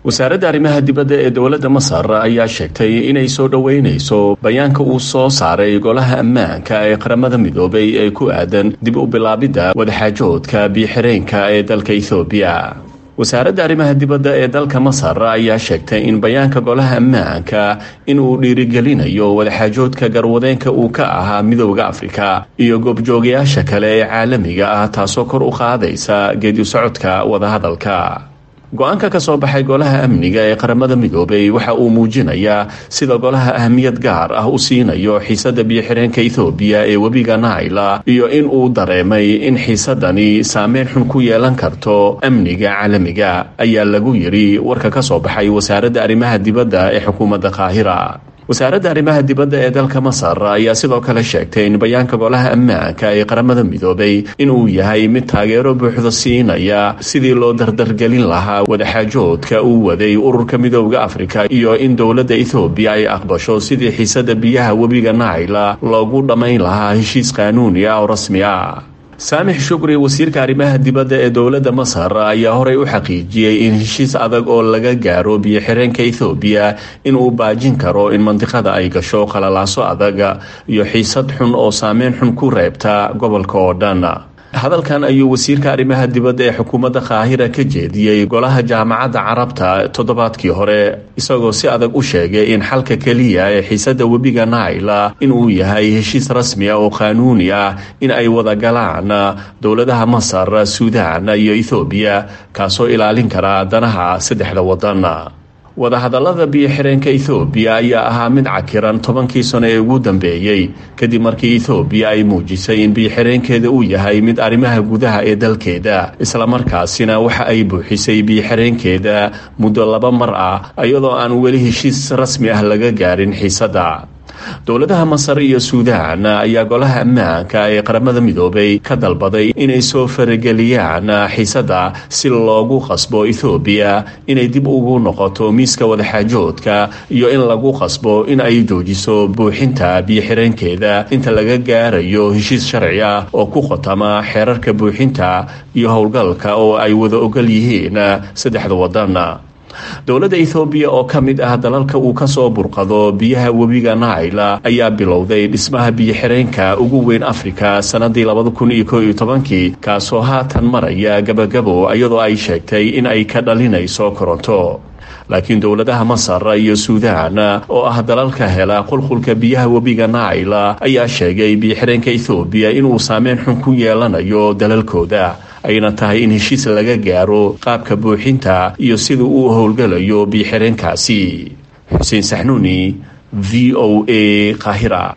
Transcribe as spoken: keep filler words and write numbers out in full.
wasaaradda arrimaha dibadda ee dowladda Masar ayaa sheegtay inay soo dhaweynayso bayaanka uu soo saaray golaha ammaanka ee qaramada midoobay ee ku aadan dib u bilaabidda wadaxaajoodka biyo-xireenka ee dalka Itoobiya. wasaaradda arrimaha dibadda ee dalka Masar ayaa sheegtay in bayaanka golaha ammaanka inuu dhiirigelinayo wadaxaajoodka garwadeenka uu ka ahaa midowga Afrika iyo goobjoogayaasha kale ee caalamiga ah, taasoo kor u qaadaysa geedi socodka wadahadalka. go-aanka ka soo baxay golaha amniga ee qaramada midoobay waxa uu muujinayaa sida golaha ahmiyad gaar ah u siinayo xiisadda biyo-xireenka Itoobiya ee webiga Nile iyo in uu dareemay in xiisadani saameyn xun ku yeelan karto amniga caalamiga, ayaa lagu yiri warka ka soo baxay wasaaradda arrimaha dibadda ee xukuumadda Qaahira. wasaaradda arrimaha dibadda ee dalka Masar ayaa sidoo kale sheegtay in bayaanka golaha ammaanka ee qaramada midoobay inuu yahay mid taageero buuxda siinaya sidii loo dardargelin lahaa wadaxaajoodka uu waday ururka midowga Afrika iyo in dowladda Itoobiya ay aqbasho sidii xiisadda biyaha webiga Nile loogu dhamayn lahaa heshiis qaanuuni ah oo rasmi ah. saamix shukri, wasiirka arrimaha dibadda ee dowladda Masar, ayaa horey u xaqiijiyey in heshiis adag oo laga gaaro biyo-xireenka Itoobiya in uu baajin karo in mantiqada ay gasho qalalaaso adag iyo xiisad xun oo saameyn xun ku reebta gobolka oo dhan. hadalkan ayuu wasiirka arrimaha dibadda ee xukuumadda Qaahira ka jeediyey golaha jaamacadda Carabta toddobaadkii hore, isagoo si adag u sheegay in xalka kaliya ee xiisadda webiga Nile inuu yahay heshiis rasmi ah oo qaanuuni ah in ay wada galaan dowladaha Masar, Suudaan iyo Itoobiya, kaasoo ilaalin kara danaha saddexda wadan. wadahadallada biyo-xireenka Itoobiya ayaa ahaa mid cakiran tobankii sano ee ugu dambeeyey kadib markii Itoobiya ay muujisay in biyo-xireenkeeda uu yahay mid arrimaha gudaha ee dalkeeda, islamarkaasina waxa ay buuxisay biyo-xireenkeeda muddo laba mar ah iyadoo aan weli heshiis rasmi ah laga gaarin xiisadda. dowladaha Masar iyo Suudaan ayaa golaha ammaanka ee qaramada midoobay ka dalbaday inay soo farageliyaan xiisadda si loogu qasbo Itoobiya inay dib ugu noqoto miiska wadaxaajoodka iyo in lagu qasbo in ay joojiso buuxinta biyo-xireenkeeda inta laga gaarayo heshiis sharci ah oo ku khotama xeerarka buuxinta iyo howlgalka oo ay wada ogol yihiin saddexda wadan. dowladda Itoobiya oo ka mid ah dalalka uu ka soo burqado biyaha webiga Nile ayaa bilowday dhismaha biyo-xireenka ugu weyn Afrika sanadii labada kun iyo kow iyo tobankii, kaasoo haatan maraya gabagabo iyadoo ay sheegtay in ay ka dhalinayso koronto. laakiin dowladaha Masar iyo Suudaan oo ah dalalka hela qulqulka biyaha webiga Nile ayaa sheegay biyo-xireenka Itoobiya inuu saameyn xun ku yeelanayo dalalkooda, ayna tahay in heshiis laga gaaro qaabka buuxinta iyo sida uu howlgalayo biyo-xireenkaasi. Xuseen Saxnuuni, V O A, Qaahira.